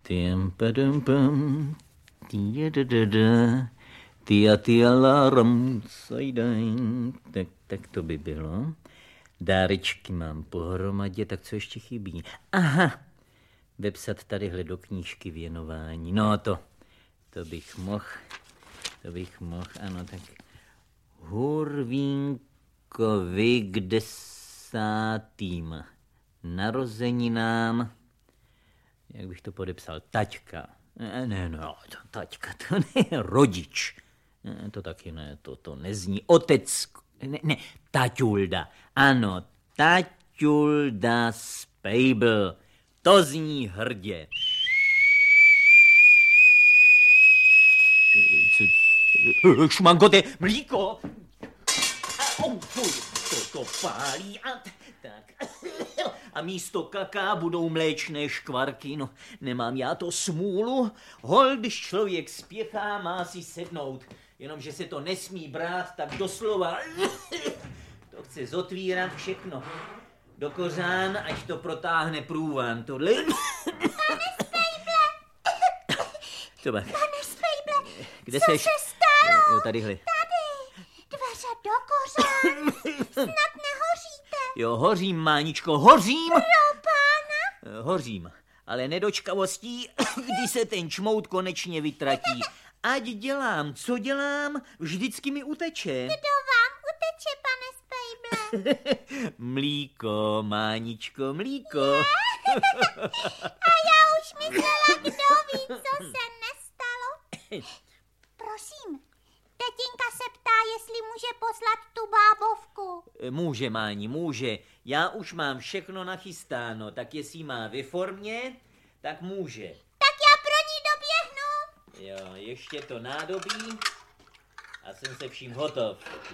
Tiem padum pam, ty alarm, tak to by bylo. Dárečky mám pohromadě, tak co ještě chybí? Aha, vepsat tadyhle do knížky věnování. No to bych mohl, ano, tak Hurvínkovi k 10. narozeninám, jak bych to podepsal, taťka. Taťka, to ne, rodič. To taky ne, to nezní. Otec, ne, taťulda. Ano, taťulda Spejbl. To zní hrdě. Šmankote, mlíko! To pálí. Tak. A místo kaká budou mléčné škvarky. No, nemám já to smůlu. Hol, když člověk spěchá, má si sednout. Jenomže se to nesmí brát tak doslova. To chce zotvírat všechno do kořán, ať to protáhne průvan. Tohle... Pane Spejble! Pane Spejble, kde co seš? se stalo? Jo, tadyhle. Tady, dveře do kořán. Snad nehoříte. Jo, hořím, Máničko, hořím. Pro pána? Hořím, ale nedočkavostí, kdy se ten čmout konečně vytratí. Ať dělám, co dělám, vždycky mi uteče. Kdo vám uteče, pane Spejble? Mlíko, Máničko, mlíko. A já už myslela, kdo ví, co se nestalo. Prosím, tetinka se ptá, jestli může poslat tu bábovku. Může, Máni, může. Já už mám všechno nachystáno, tak jestli má ve formě, tak může. Tak já pro ní doběhnu. Jo, ještě to nádobí a jsem se vším hotov.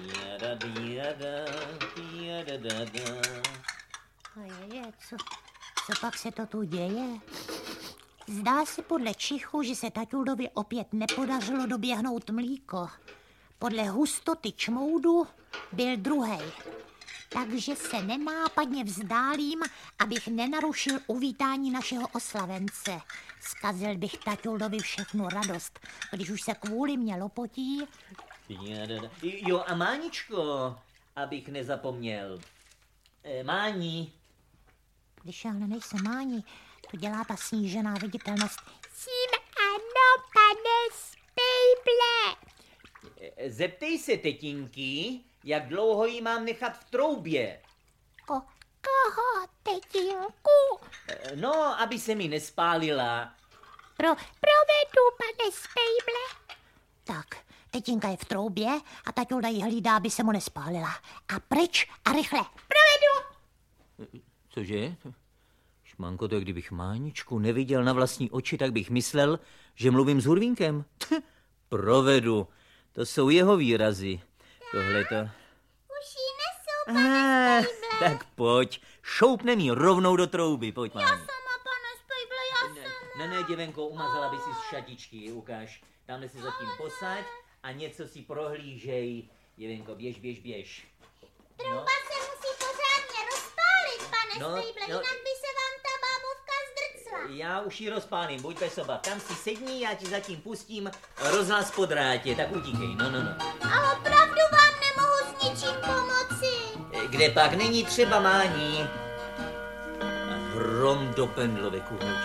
Co pak se to tu děje? Zdá se podle čichu, že se taťuldovi opět nepodařilo doběhnout mlíko. Podle hustoty čmoudu byl druhej. Takže se nenápadně vzdálím, abych nenarušil uvítání našeho oslavence. Zkazil bych taťuldovi všechnu radost, když už se kvůli mě lopotí. Jo, a Máničko, abych nezapomněl. Máni. Když já nejsem Máni, to dělá ta snížená viditelnost. Tím ano, pane Spejble. Zeptej se tetinky, jak dlouho ji mám nechat v troubě. Koho, tetinku? No, aby se mi nespálila. Provedu, pane Spejble. Tak, tetinka je v troubě a taťulda ji hlídá, aby se mu nespálila. A pryč a rychle. Provedu. Cože? Šmanko, to kdybych Máničku neviděl na vlastní oči, tak bych myslel, že mluvím s Hurvínkem. Provedu. To jsou jeho výrazy. Tohleto. Už jí nesou, pane Spejble. Tak pojď, šoupne mi rovnou do trouby, pojď, Máni. Já sama, pane Spejble, já sama. Ne, děvenko, umazala by si z šatičky, ukáž. Tamhle si zatím posaď a něco si prohlížej. Děvenko, běž. Trouba se musí pořádně rozpálit, pane Spejble, jinak by se vám ta bábovka zdrcla. Já už ji rozpálím, buď bez obav. Tam si sedni, já ti zatím pustím rozhlas po drátě, tak utíkej, no. A opravdu vám nemohu s ničím pomoci. Kde pak není třeba, Máni. A hrom do pendlové kuhnuť.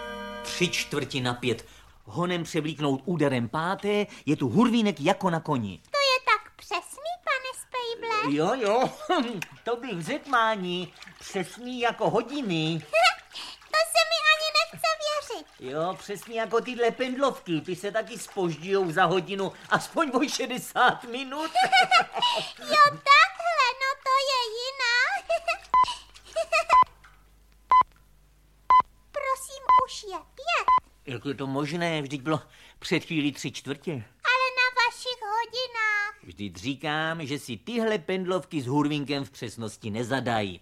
3/4 honem převlíknout úderem 5. Je tu Hurvínek jako na koni. To je tak přesný, pane Spejble. Jo, to bych řekl, Máni. Přesný jako hodiny. To se mi ani nechce věřit. Jo, přesně jako tyhle pendlovky. Ty se taky zpožďujou za hodinu aspoň o 60 minut. Jo, takhle, no to je jiná. Prosím, už je 5. Jak je to možné? Vždyť bylo před chvílí 3/4. Ale na vašich hodinách. Vždyť říkám, že si tyhle pendlovky s Hurvínkem v přesnosti nezadají.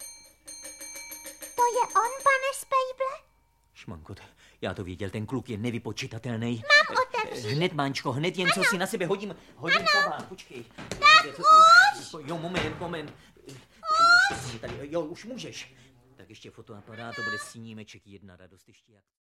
To je on, pane Spejble? Šmanko, já to věděl, ten kluk je nevypočitatelný. Mám otevřít. Hned, Máničko, hned, jen co si na sebe hodím kabán, počkej. Tak už. Jo, moment. Tady, jo, už můžeš. Tak ještě fotoaparát, to bude snímeček, jedna radost ještě jak...